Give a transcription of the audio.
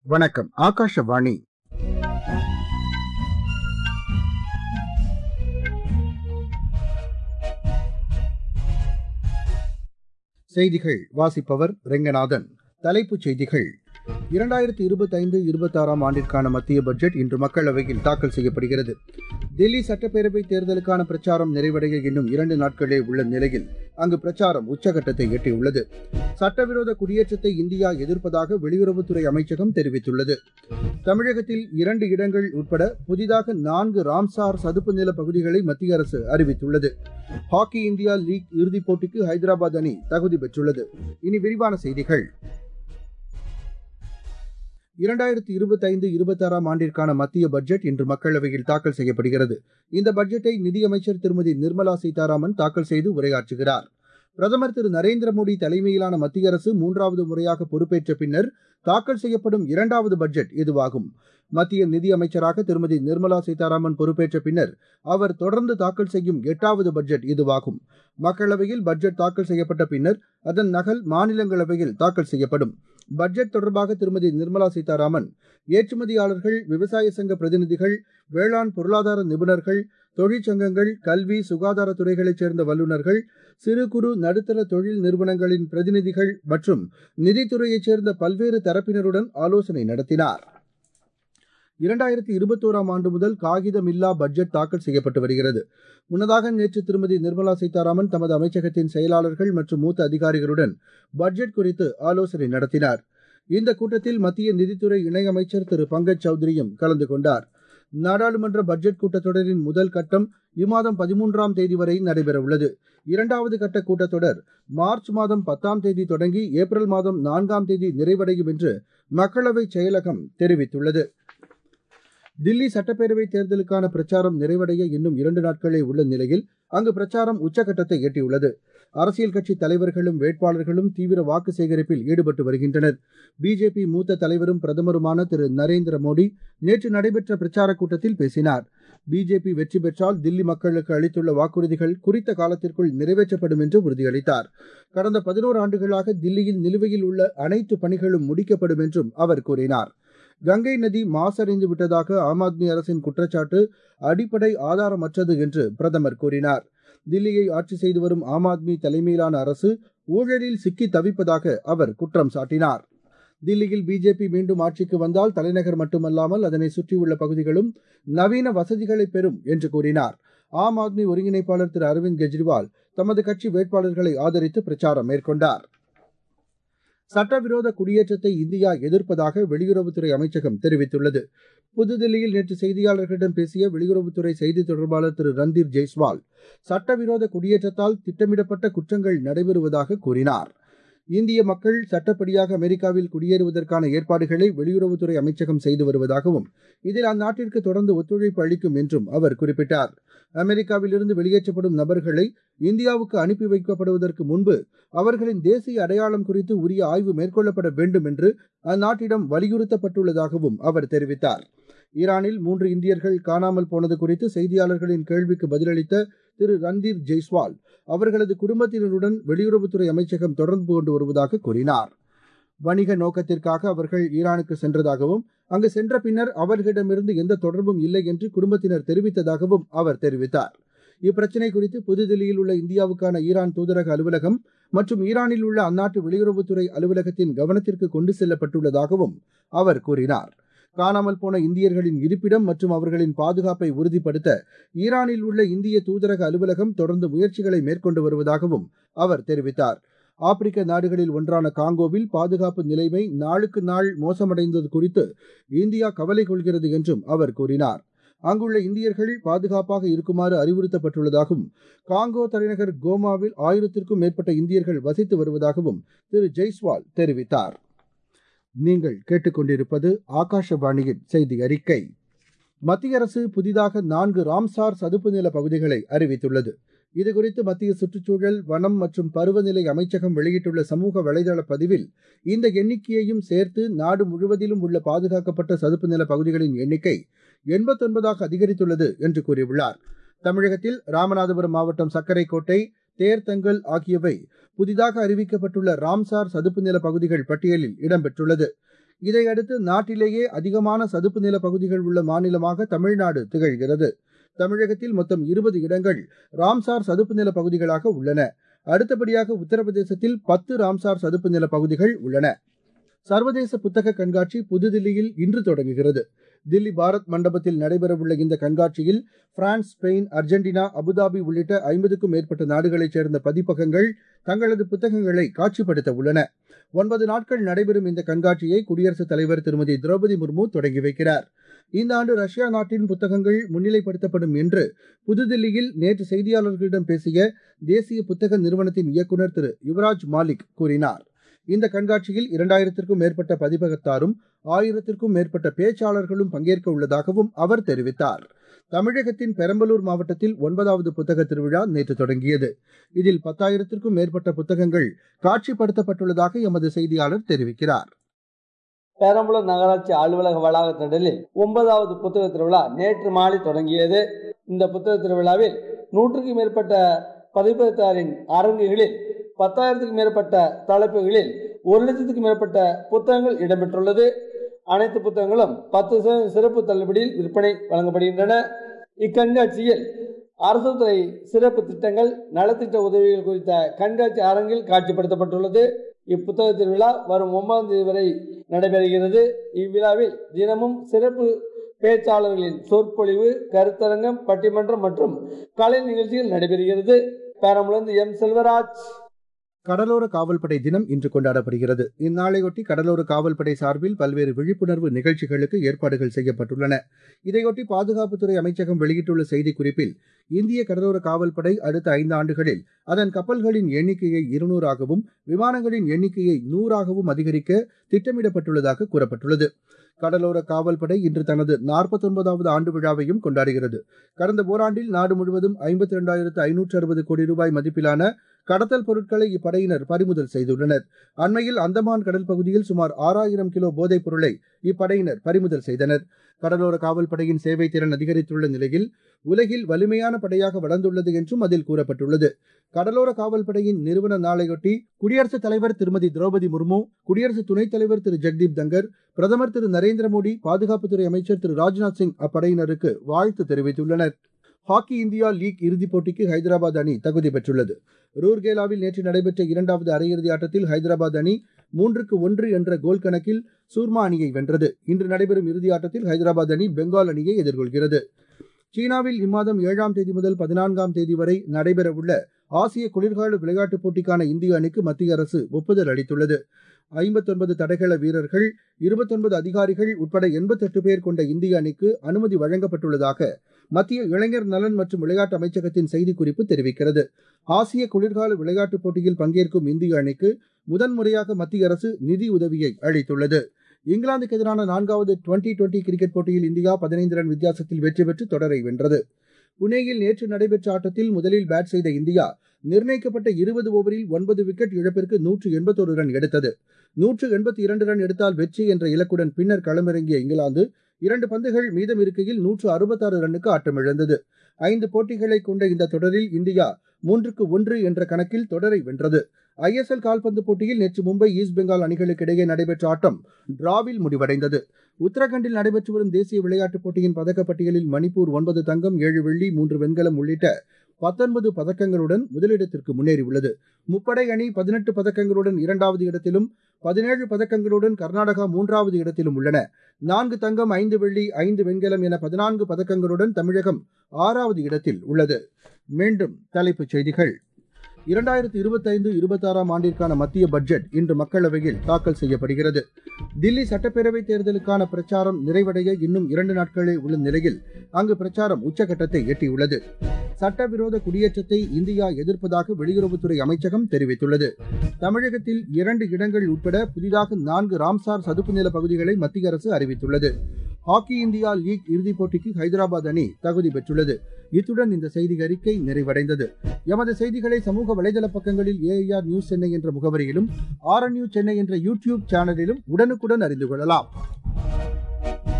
வணக்கம். ஆகாஷவாணி. செய்திகள் வாசிப்பவர் ரெங்கநாதன். தலைப்புச் செய்திகள். 2025-26 ஆண்டிற்கான மத்திய பட்ஜெட் இன்று மக்களவையில் தாக்கல் செய்யப்படுகிறது. தில்லி சட்டப்பேரவைத் தேர்தலுக்கான பிரச்சாரம் நிறைவடைய இன்னும் 2 நாட்களே உள்ள நிலையில் அங்கு பிரச்சாரம் உச்சகட்டத்தை எட்டியுள்ளது. சட்டவிரோத குடியேற்றத்தை இந்தியா எதிர்ப்பதாக வெளியுறவுத்துறை அமைச்சகம் தெரிவித்துள்ளது. தமிழகத்தில் 2 இடங்கள் உட்பட புதிதாக 4 ராம்சார் சதுப்பு நில பகுதிகளை மத்திய அரசு அறிவித்துள்ளது. ஹாக்கி இந்தியா லீக் இறுதிப் போட்டிக்கு ஹைதராபாத் அணி தகுதி பெற்றுள்ளது. இனி விரிவான செய்திகள். 2025-26 ஆண்டிற்கான மத்திய பட்ஜெட் இன்று மக்களவையில் தாக்கல் செய்யப்படுகிறது. இந்த பட்ஜெட்டை நிதியமைச்சர் திருமதி நிர்மலா சீதாராமன் தாக்கல் செய்து உரையாற்றுகிறார். பிரதமர் திரு நரேந்திர மோடி தலைமையிலான மத்திய அரசு 3வது முறையாக பொறுப்பேற்ற பின்னர் தாக்கல் செய்யப்படும் 2வது பட்ஜெட் இதுவாகும். மத்திய நிதியமைச்சராக திருமதி நிர்மலா சீதாராமன் பொறுப்பேற்ற பின்னர் அவர் தொடர்ந்து தாக்கல் செய்யும் 8வது பட்ஜெட் இதுவாகும். மக்களவையில் பட்ஜெட் தாக்கல் செய்யப்பட்ட பின்னர் அதன் நகல் மாநிலங்களவையில் தாக்கல் செய்யப்படும். பட்ஜெட் தொடர்பாக திருமதி நிர்மலா சீதாராமன் ஏற்றுமதியாளர்கள், விவசாய சங்க பிரதிநிதிகள், வேளாண் பொருளாதார நிபுணர்கள், தொழிற்சங்கங்கள், கல்வி, சுகாதாரத் துறைகளைச் சேர்ந்த வல்லுநர்கள், சிறு குறு நடுத்தர தொழில் நிறுவனங்களின் பிரதிநிதிகள் மற்றும் நிதித்துறையைச் சேர்ந்த பல்வேறு தரப்பினருடன் ஆலோசனை நடத்தினார். 2021 ஆண்டு முதல் காகிதமில்லா பட்ஜெட் தாக்கல் செய்யப்பட்டு வருகிறது. முன்னதாக நேற்று திருமதி நிர்மலா சீதாராமன் தமது அமைச்சகத்தின் செயலாளர்கள் மற்றும் மூத்த அதிகாரிகளுடன் பட்ஜெட் குறித்து ஆலோசனை நடத்தினார். இந்த கூட்டத்தில் மத்திய நிதித்துறை இணையமைச்சர் திரு பங்கஜ் சௌத்ரியும் கலந்து கொண்டார். நாடாளுமன்ற பட்ஜெட் கூட்டத்தொடரின் முதல் கட்டம் இம்மாதம் 13ஆம் தேதி வரை நடைபெறவுள்ளது. 2வது கட்ட கூட்டத்தொடர் மார்ச் மாதம் 10ஆம் தேதி தொடங்கி ஏப்ரல் மாதம் 4ஆம் தேதி நிறைவடையும் என்று மக்களவை செயலகம் தெரிவித்துள்ளது. தில்லி சட்டப்பேரவைத் தேர்தலுக்கான பிரச்சாரம் நிறைவடைய இன்னும் 2 நாட்களே உள்ள நிலையில் அங்கு பிரச்சாரம் உச்சகட்டத்தை எட்டியுள்ளது. அரசியல் கட்சித் தலைவர்களும் வேட்பாளர்களும் தீவிர வாக்கு சேகரிப்பில் ஈடுபட்டு வருகின்றனர். பிஜேபி மூத்த தலைவரும் பிரதமருமான திரு நரேந்திர மோடி நேற்று நடைபெற்ற பிரச்சாரக் கூட்டத்தில் பேசினார். பிஜேபி வெற்றி பெற்றால் தில்லி மக்களுக்கு அளித்துள்ள வாக்குறுதிகள் குறித்த காலத்திற்குள் நிறைவேற்றப்படும் என்று உறுதியளித்தார். கடந்த 11 ஆண்டுகளாக தில்லியில் நிலுவையில் உள்ள அனைத்து பணிகளும் முடிக்கப்படும் என்றும் அவர் கூறினார். கங்கை நதி மாசடைந்து விட்டதாக ஆம் ஆத்மி அரசின் குற்றச்சாட்டு அடிப்படை ஆதாரமற்றது என்று பிரதமர் கூறினார். தில்லியை ஆட்சி செய்து வரும் ஆம் ஆத்மி தலைமையிலான அரசு ஊழலில் சிக்கி தவிப்பதாக அவர் குற்றம் சாட்டினார். தில்லியில் பிஜேபி மீண்டும் ஆட்சிக்கு வந்தால் தலைநகர் மட்டுமல்லாமல் அதனை சுற்றியுள்ள பகுதிகளும் நவீன வசதிகளை பெறும் என்று கூறினார். ஆம் ஆத்மி ஒருங்கிணைப்பாளர் திரு அரவிந்த் கெஜ்ரிவால் தமது கட்சி வேட்பாளர்களை ஆதரித்து பிரச்சாரம் மேற்கொண்டார். சட்டவிரோத குடியேற்றத்தை இந்தியா எதிர்ப்பதாக வெளியுறவுத்துறை அமைச்சகம் தெரிவித்துள்ளது. புதுதில்லியில் நேற்று செய்தியாளர்களிடம் பேசிய வெளியுறவுத்துறை செய்தித் தொடர்பாளர் திரு ரந்தீர் ஜெய்ஸ்வால் சட்டவிரோத குடியேற்றத்தால் திட்டமிடப்பட்ட குற்றங்கள் நடைபெறுவதாக கூறினார். இந்திய மக்கள் சட்டப்படியாக அமெரிக்காவில் குடியேறுவதற்கான ஏற்பாடுகளை வெளியுறவுத்துறை அமைச்சகம் செய்து வருவதாகவும் இதில் அந்நாட்டிற்கு தொடர்ந்து ஒத்துழைப்பு அளிக்கும் என்றும் அவர் குறிப்பிட்டார். அமெரிக்காவிலிருந்து வெளியேற்றப்படும் நபர்களை இந்தியாவுக்கு அனுப்பி வைக்கப்படுவதற்கு முன்பு அவர்களின் தேசிய அடையாளம் குறித்து உரிய ஆய்வு மேற்கொள்ளப்பட வேண்டும் என்று அந்நாட்டிடம் வலியுறுத்தப்பட்டுள்ளதாகவும் அவர் தெரிவித்தார். ஈரானில் 3 இந்தியர்கள் காணாமல் போனது குறித்து செய்தியாளர்களின் கேள்விக்கு பதிலளித்த திரு ரந்தீர் ஜெய்ஸ்வால் அவர்களது குடும்பத்தினருடன் வெளியுறவுத்துறை அமைச்சகம் தொடர்பு கொண்டு வருவதாக கூறினார். வணிக நோக்கத்திற்காக அவர்கள் ஈரானுக்கு சென்றதாகவும் அங்கு சென்ற பின்னர் அவர்களிடமிருந்து எந்த தொடர்பும் இல்லை என்று குடும்பத்தினர் தெரிவித்ததாகவும் அவர் தெரிவித்தார். இப்பிரச்சினை குறித்து புதுதில்லியில் உள்ள இந்தியாவுக்கான ஈரான் தூதரக அலுவலகம் மற்றும் ஈரானில் உள்ள அந்நாட்டு வெளியுறவுத்துறை அலுவலகத்தின் கவனத்திற்கு கொண்டு செல்லப்பட்டுள்ளதாகவும் அவர் கூறினார். காணாமல் போன இந்தியர்களின் இருப்பிடம் மற்றும் அவர்களின் பாதுகாப்பை உறுதிப்படுத்த ஈரானில் உள்ள இந்திய தூதரக அலுவலகம் தொடர்ந்து முயற்சிகளை மேற்கொண்டு வருவதாகவும் அவர் தெரிவித்தார். ஆப்பிரிக்க நாடுகளில் ஒன்றான காங்கோவில் பாதுகாப்பு நிலைமை நாளுக்கு நாள் மோசமடைந்தது குறித்து இந்தியா கவலை கொள்கிறது என்றும் அவர் கூறினார். அங்குள்ள இந்தியர்கள் பாதுகாப்பாக இருக்குமாறு அறிவுறுத்தப்பட்டுள்ளதாகவும் காங்கோ தலைநகர் கோமாவில் 1000க்கும் மேற்பட்ட இந்தியர்கள் வசித்து வருவதாகவும் திரு ஜெய்ஸ்வால் தெரிவித்தார். நீங்கள் கேட்டுக்கொண்டிருப்பது ஆகாஷவாணியின் செய்தி அறிக்கை. மத்திய அரசு புதிதாக 4 ராம்சார் சதுப்பு நில பகுதிகளை அறிவித்துள்ளது. இதுகுறித்து மத்திய சுற்றுச்சூழல், வனம் மற்றும் பருவநிலை அமைச்சகம் வெளியிட்டுள்ள சமூக வலைதள பதிவில் இந்த எண்ணிக்கையையும் சேர்த்து நாடு முழுவதிலும் உள்ள பாதுகாக்கப்பட்ட சதுப்பு நில பகுதிகளின் எண்ணிக்கை 89ஆக அதிகரித்துள்ளது என்று கூறியுள்ளார். தமிழகத்தில் ராமநாதபுரம் மாவட்டம் சக்கரைக்கோட்டை, தேர்தங்கல் ஆகியவை புதிதாக அறிவிக்கப்பட்டுள்ள ராம்சார் சதுப்பு நில பகுதிகள் பட்டியலில் இடம்பெற்றுள்ளது. இதையடுத்து நாட்டிலேயே அதிகமான சதுப்பு நில பகுதிகள் உள்ள மாநிலமாக தமிழ்நாடு திகழ்கிறது. தமிழகத்தில் மொத்தம் 20 இடங்கள் ராம்சார் சதுப்பு நில பகுதிகளாக உள்ளன. அடுத்தபடியாக உத்தரப்பிரதேசத்தில் 10 ராம்சார் சதுப்பு நில பகுதிகள் உள்ளன. சர்வதேச புத்தக கண்காட்சி புதுதில்லியில் இன்று தொடங்குகிறது. தில்லி பாரத் மண்டபத்தில் நடைபெறவுள்ள இந்த கண்காட்சியில் பிரான்ஸ், ஸ்பெயின், அர்ஜென்டினா, அபுதாபி உள்ளிட்ட 50க்கும் மேற்பட்ட நாடுகளைச் சேர்ந்த பதிப்பகங்கள் தங்களது புத்தகங்களை காட்சிப்படுத்த உள்ளன. 9 நாட்கள் நடைபெறும் இந்த கண்காட்சியை குடியரசுத் தலைவர் திருமதி திரௌபதி முர்மு தொடங்கி வைக்கிறார். இந்த ஆண்டு ரஷ்யா நாட்டின் புத்தகங்கள் முன்னிலைப்படுத்தப்படும் என்று புதுதில்லியில் நேற்று செய்தியாளர்களிடம் பேசிய தேசிய புத்தக நிறுவனத்தின் இயக்குநர் திரு யுவராஜ் மாலிக் கூறினார். இந்த கண்காட்சியில் 2000க்கும் மேற்பட்ட பதிப்பகத்தாரும் 1000க்கும் மேற்பட்ட பேச்சாளர்களும் பங்கேற்க உள்ளதாகவும் அவர் தெரிவித்தார். தமிழகத்தின் பெரம்பலூர் மாவட்டத்தில் 9வது புத்தக திருவிழா நேற்று தொடங்கியது. இதில் 10,000க்கும் மேற்பட்ட புத்தகங்கள் காட்சிப்படுத்தப்பட்டுள்ளதாக எமது செய்தியாளர் தெரிவிக்கிறார். பெரம்பலூர் நகராட்சி அலுவலக வளாக திடலில் 9வது புத்தக திருவிழா நேற்று மாலை தொடங்கியது. இந்த புத்தக திருவிழாவில் 100க்கும் மேற்பட்ட பதிப்பகத்தாரின் அரங்குகளில் 10,000க்கும் மேற்பட்ட தலைப்புகளில் 1,00,000க்கும் மேற்பட்ட புத்தகங்கள் இடம்பெற்றுள்ளது. அனைத்து புத்தகங்களும் 10% சிறப்பு தள்ளுபடியில் விற்பனை வழங்கப்படுகின்றன. இக்கண்காட்சியில் அரசு துறை சிறப்பு திட்டங்கள், நலத்திட்ட உதவிகள் குறித்த கண்காட்சி அரங்கில் காட்சிப்படுத்தப்பட்டுள்ளது. இப்புத்தக திருவிழா வரும் 9ஆம் தேதி வரை நடைபெறுகிறது. இவ்விழாவில் தினமும் சிறப்பு பேச்சாளர்களின் சொற்பொழிவு, கருத்தரங்கம், பட்டிமன்றம் மற்றும் கலை நிகழ்ச்சிகள் நடைபெறுகிறது. பெரம்பலூர் எம் செல்வராஜ். கடலோர காவல்படை தினம் இன்று கொண்டாடப்படுகிறது. இந்நாளையொட்டி கடலோர காவல்படை சார்பில் பல்வேறு விழிப்புணர்வு நிகழ்ச்சிகளுக்கு ஏற்பாடுகள் செய்யப்பட்டுள்ளன. இதையொட்டி பாதுகாப்புத்துறை அமைச்சகம் வெளியிட்டுள்ள செய்திக்குறிப்பில், இந்திய கடலோர காவல்படை அடுத்த 5 ஆண்டுகளில் அதன் கப்பல்களின் எண்ணிக்கையை 200ஆகவும் விமானங்களின் எண்ணிக்கையை 100ஆகவும் அதிகரிக்க திட்டமிடப்பட்டுள்ளதாக கூறப்பட்டுள்ளது. கடலோர காவல்படை இன்று தனது 49வது ஆண்டு விழாவையும் கொண்டாடுகிறது. கடந்த ஓராண்டில் நாடு முழுவதும் 52,560 கோடி ரூபாய் மதிப்பிலான கடத்தல் பொருட்களை இப்படையினர் பறிமுதல் செய்துள்ளனர். அண்மையில் அந்தமான் கடல் பகுதியில் சுமார் 6,000 கிலோ போதைப் பொருளை இப்படையினர் பறிமுதல் செய்தனர். கடலோர காவல்படையின் சேவை திறன் அதிகரித்துள்ள நிலையில் உலகில் வலிமையான படையாக வளர்ந்துள்ளது என்றும் அதில் கூறப்பட்டுள்ளது. கடலோர காவல்படையின் நிறுவன நாளையொட்டி குடியரசுத் தலைவர் திருமதி திரௌபதி முர்மு, குடியரசு துணைத் தலைவர் திரு ஜெக்தீப் தங்கர், பிரதமர் திரு நரேந்திர மோடி, பாதுகாப்புத்துறை அமைச்சர் திரு ராஜ்நாத் சிங் அப்படையினருக்கு வாழ்த்து தெரிவித்துள்ளனர். ஹாக்கி இந்தியா லீக் இறுதிப் போட்டிக்கு ஹைதராபாத் அணி தகுதி பெற்றுள்ளது. ரூர்கேலாவில் நேற்று நடைபெற்ற 2வது அரையிறுதி ஆட்டத்தில் ஹைதராபாத் அணி 3-1 என்ற கோல் கணக்கில் சூர்மா அணியை வென்றது. இன்று நடைபெறும் இறுதி ஆட்டத்தில் ஹைதராபாத் அணி பெங்கால் அணியை எதிர்கொள்கிறது. சீனாவில் இம்மாதம் 7ஆம் தேதி முதல் 14ஆம் தேதி வரை நடைபெறவுள்ள ஆசிய குளிர்கால விளையாட்டுப் போட்டிக்கான இந்திய அணிக்கு மத்திய அரசு ஒப்புதல் அளித்துள்ளது. 59 தடகள வீரர்கள், 29 அதிகாரிகள் உட்பட 88 பேர் கொண்ட இந்திய அணிக்கு அனுமதி வழங்கப்பட்டுள்ளதாக மத்திய இளைஞர் நலன் மற்றும் விளையாட்டு அமைச்சகத்தின் செய்திக்குறிப்பு தெரிவிக்கிறது. ஆசிய குளிர்கால விளையாட்டுப் போட்டியில் பங்கேற்கும் இந்திய அணிக்கு முதன்முறையாக மத்திய அரசு நிதி உதவியை அளித்துள்ளது. இங்கிலாந்துக்கு எதிரான 4வது டுவெண்டி கிரிக்கெட் போட்டியில் இந்தியா 15 ரன் வித்தியாசத்தில் வெற்றி பெற்று தொடரை வென்றது. புனேயில் நேற்று நடைபெற்ற ஆட்டத்தில் முதலில் பேட் செய்த இந்தியா நிர்ணயிக்கப்பட்ட 20 ஓவரில் 9 விக்கெட் இழப்பிற்கு 181 ரன் எடுத்தது. 182 ரன் எடுத்தால் வெற்றி என்ற இலக்குடன் பின்னர் களமிறங்கிய இங்கிலாந்து 2 பந்துகள் மீதம் இருக்கையில் 166 ரன்னுக்கு ஆட்டமிழந்தது. 5 போட்டிகளை கொண்ட இந்த தொடரில் இந்தியா 3-1 என்ற கணக்கில் தொடரை வென்றது. ISL கால்பந்து போட்டியில் நேற்று மும்பை, ஈஸ்ட் பெங்கால் அணிகளுக்கு இடையே நடைபெற்ற ஆட்டம் டிராவில் முடிவடைந்தது. உத்தரகண்டில் நடைபெற்று வரும் தேசிய விளையாட்டுப் போட்டியின் பதக்கப்பட்டியலில் மணிப்பூர் 9 தங்கம், 7 வெள்ளி, 3 வெண்கலம் உள்ளிட்ட 19 பதக்கங்களுடன் முதலிடத்திற்கு முன்னேறியுள்ளது. முப்படை அணி 18 பதக்கங்களுடன் 2வது இடத்திலும், 17 பதக்கங்களுடன் கர்நாடகா 3வது இடத்திலும் உள்ளன. 4 தங்கம், 5 வெள்ளி, 5 வெண்கலம் என 14 பதக்கங்களுடன் தமிழகம் 6வது இடத்தில் உள்ளது. மீண்டும் தலைப்புச் செய்திகள். 2025-26ஆம் ஆண்டிற்கான மத்திய பட்ஜெட் இன்று மக்களவையில் தாக்கல் செய்யப்படுகிறது. தில்லி சட்டப்பேரவைத் தேர்தலுக்கான பிரச்சாரம் நிறைவடைய இன்னும் 2 நாட்களே உள்ள நிலையில் அங்கு பிரச்சாரம் உச்சகட்டத்தை எட்டியுள்ளது. சட்டவிரோத குடியேற்றத்தை இந்தியா எதிர்ப்பதாக வெளியுறவுத்துறை அமைச்சகம் தெரிவித்துள்ளது. தமிழகத்தில் 2 இடங்கள் உட்பட புதிதாக 4 ராம்சார் சதுப்பு நில பகுதிகளை மத்திய அரசு அறிவித்துள்ளது. ஹாக்கி இந்தியா லீக் இறுதிப் போட்டிக்கு ஹைதராபாத் அணி தகுதி பெற்றுள்ளது. இத்துடன் இந்த செய்தி அறிக்கை நிறைவடைந்தது. எமது செய்திகளை சமூக வலைதள பக்கங்களில் AIR நியூஸ் சென்னை என்ற முகவரியிலும், RN நியூஸ் சென்னை என்ற யூடியூப் சேனலிலும் உடனுக்குடன் அறிந்து கொள்ளலாம்.